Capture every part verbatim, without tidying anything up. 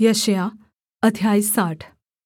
यशायाह अध्याय साठ।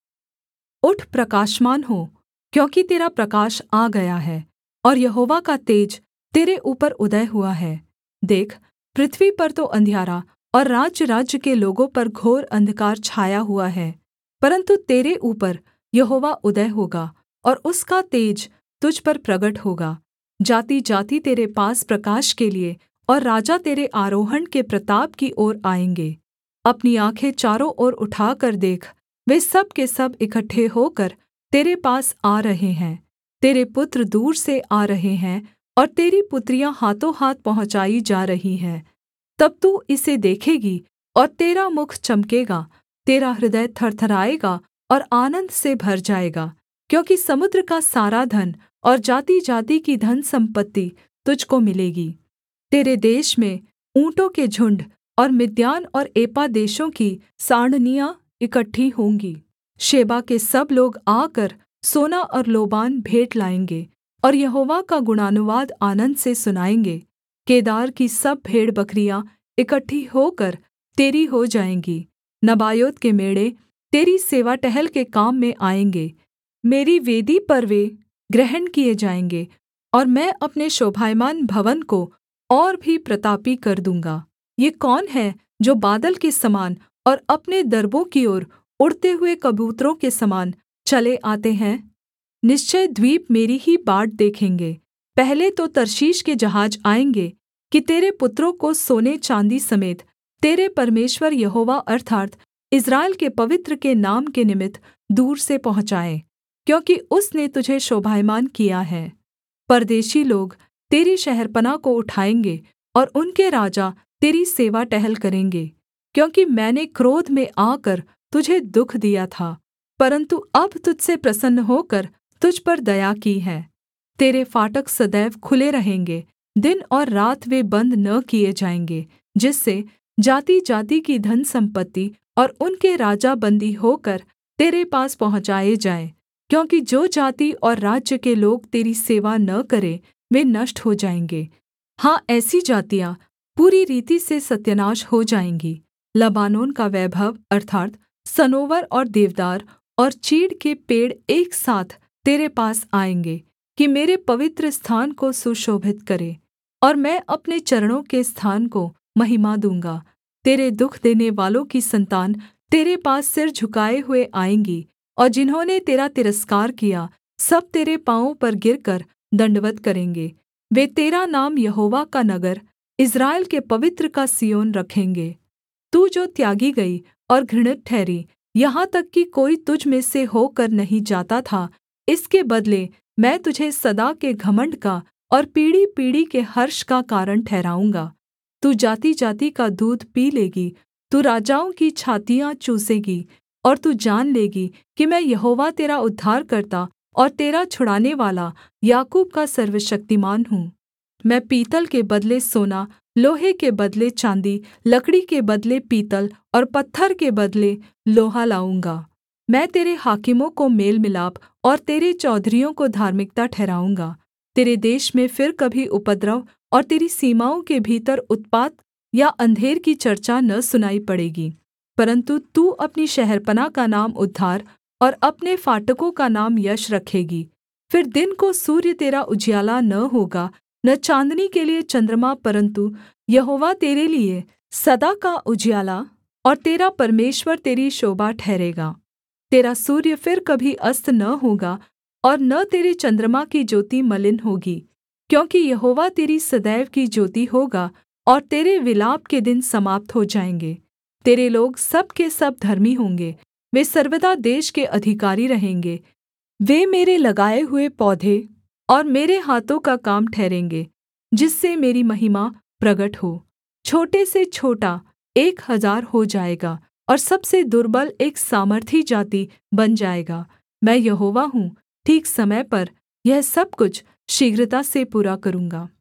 उठ प्रकाशमान हो, क्योंकि तेरा प्रकाश आ गया है और यहोवा का तेज तेरे ऊपर उदय हुआ है। देख, पृथ्वी पर तो अंधियारा और राज्यराज्य के लोगों पर घोर अंधकार छाया हुआ है, परन्तु तेरे ऊपर यहोवा उदय होगा और उसका तेज तुझ पर प्रगट होगा। जातिजाति तेरे पास प्रकाश के लिये और राजा तेरे आरोहण के प्रताप की ओर आएँगे। अपनी आँखें चारों ओर उठाकर देख, वे सब के सब इकट्ठे होकर तेरे पास आ रहे हैं। तेरे पुत्र दूर से आ रहे हैं और तेरी पुत्रियाँ हाथों हाथ पहुँचाई जा रही हैं। तब तू इसे देखेगी और तेरा मुख चमकेगा, तेरा हृदय थरथराएगा और आनन्द से भर जाएगा, क्योंकि समुद्र का सारा धन और जातिजाति की धनसम्पत्ति तुझको मिलेगी। तेरे देश में ऊँटों के झुण्ड और मिद्यान और एपा देशों की साँड़नियाँ इकट्ठी होंगी। शेबा के सब लोग आकर सोना और लोबान भेंट लाएँगे और यहोवा का गुणानुवाद आनन्द से सुनाएँगे। केदार की सब भेड़बकरियाँ इकट्ठी होकर तेरी हो जाएँगी। नबायोत के मेढ़े तेरी सेवा टहल के काम में आएँगे। मेरी वेदी पर वे ग्रहण किए जाएँगे और मैं अपने शोभायमान भवन को और भी प्रतापी कर दूँगा। ये कौन है जो बादल के समान और अपने दर्बों की ओर उड़ते हुए कबूतरों के समान चले आते हैं? निश्चय द्वीप मेरी ही बाट देखेंगे। पहले तो तर्शीश के जहाज आएँगे कि तेरे पुत्रों को सोने चाँदी समेत तेरे परमेश्वर यहोवा अर्थात् इस्राएल के पवित्र के नाम के निमित्त दूर से पहुँचाएँ, क्योंकि उसने तुझे शोभायमान किया है। परदेशी लोग तेरी शहरपनाह को उठाएँगे और उनके राजा तेरी सेवा टहल करेंगे, क्योंकि मैंने क्रोध में आकर तुझे दुःख दिया था, परन्तु अब तुझ से प्रसन्न होकर तुझ पर दया की है। तेरे फाटक सदैव खुले रहेंगे, दिन और रात वे बन्द न किए जाएँगे, जिससे जातिजाति की धनसम्पत्ति और उनके राजा बन्दी होकर तेरे पास पहुँचाए जाएँ। क्योंकि जो जाति और राज्य के लोग तेरी सेवा न करें, वे नष्ट हो जाएँगे। हाँ, ऐसी जातियाँ पूरी रीति से सत्यानाश हो जाएँगी। लबानोन का वैभव अर्थात् सनोवर और देवदार और चीड़ के पेड़ एक साथ तेरे पास आएँगे कि मेरे पवित्र स्थान को सुशोभित करें, और मैं अपने चरणों के स्थान को महिमा दूँगा। तेरे दुःख देने वालों की संतान तेरे पास सिर झुकाए हुए आएँगी, और जिन्होंने तेरा तिरस्कार किया सब तेरे पाँवों पर गिरकर दण्डवत् करेंगे। वे तेरा नाम यहोवा का नगर, इस्राएल के पवित्र का सिय्योन रखेंगे। तू जो त्यागी गई और घृणित ठहरी, यहाँ तक कि कोई तुझ में से होकर नहीं जाता था, इसके बदले मैं तुझे सदा के घमण्ड का और पीढ़ी-पीढ़ी के हर्ष का कारण ठहराऊँगा। तू जाति-जाति का दूध पी लेगी, तू राजाओं की छातियाँ चूसेगी, और तू जान लेगी कि मैं यहोवा तेरा उद्धारकर्ता और तेरा छुड़ानेवाला याकूब का सर्वशक्तिमान हूँ। मैं पीतल के बदले सोना, लोहे के बदले चाँदी, लकड़ी के बदले पीतल और पत्थर के बदले लोहा लाऊँगा। मैं तेरे हाकिमों को मेल मिलाप और तेरे चौधरियों को धार्मिकता ठहराऊँगा। तेरे देश में फिर कभी उपद्रव और तेरी सीमाओं के भीतर उत्पात या अंधेर की चर्चा न सुनाई पड़ेगी, परन्तु तू अपनी शहरपनाह का नाम उद्धार और अपने फाटकों का नाम यश रखेगी। फिर दिन को सूर्य तेरा उजियाला न होगा, न चाँदनी के लिए चन्द्रमा, परन्तु यहोवा तेरे लिए सदा का उजियाला और तेरा परमेश्वर तेरी शोभा ठहरेगा। तेरा सूर्य फिर कभी अस्त न होगा और न तेरे चन्द्रमा की ज्योति मलिन होगी, क्योंकि यहोवा तेरी सदैव की ज्योति होगा और तेरे विलाप के दिन समाप्त हो जाएँगे। तेरे लोग सब के सब धर्मी होंगे, वे सर्वदा देश के अधिकारी रहेंगे। वे मेरे लगाए हुए पौधे और मेरे हाथों का काम ठहरेंगे, जिससे मेरी महिमा प्रगट हो। छोटे से छोटा एक हजार हो जाएगा और सबसे दुर्बल एक सामर्थी जाति बन जाएगा। मैं यहोवा हूँ, ठीक समय पर यह सब कुछ शीघ्रता से पूरा करूँगा।